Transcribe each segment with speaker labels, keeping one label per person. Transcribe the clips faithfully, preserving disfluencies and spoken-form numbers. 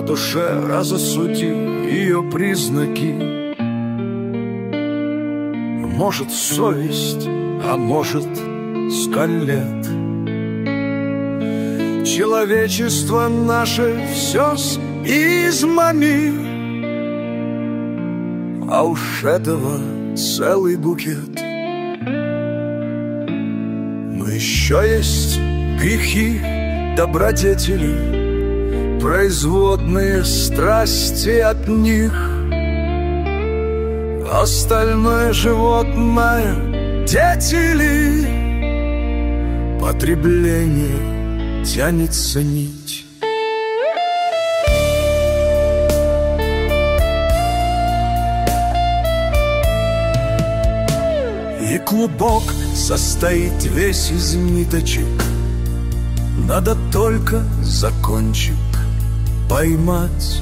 Speaker 1: душе разосуди ее признаки. Может, совесть, а может, скалет. Человечество наше все с измами, а уж этого целый букет. Но еще есть грехи, добродетели, производные страсти от них. Остальное животное, дети ли, потребление тянется нить. И клубок состоит весь из ниточек, надо только закончик поймать,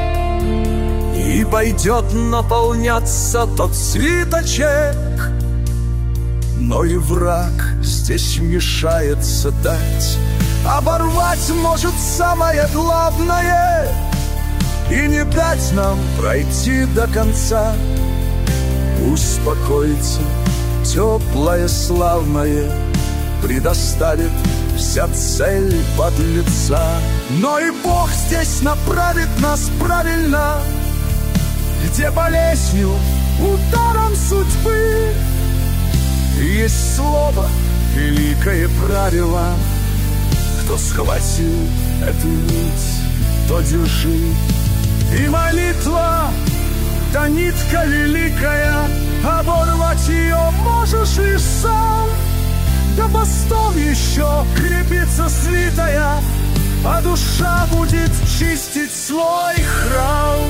Speaker 1: и пойдет наполняться тот свиточек. Но и враг здесь мешается дать. Оборвать может самое главное и не дать нам пройти до конца. Успокоиться теплое, славное предоставит вся цель подлеца. Но и Бог здесь направит нас правильно, где болезнью, ударом судьбы есть слово, великое правило: кто схватил эту нить, то держи. И молитва, та нитка великая, оборвать ее можешь лишь сам. До постов еще крепится свитая, а душа будет чистить свой храм.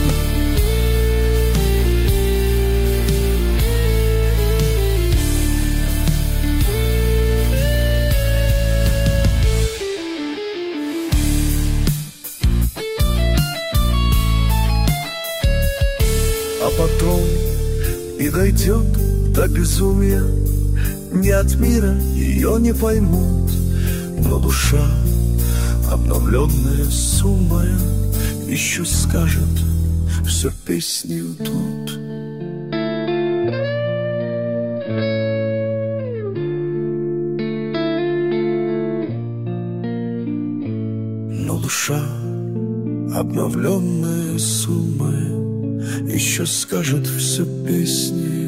Speaker 1: А потом и дойдет до безумия, не от мира ее не поймут, но душа, обновленная суммою, еще скажет все песнью тут. Но душа, обновленная суммою, еще скажет все песни.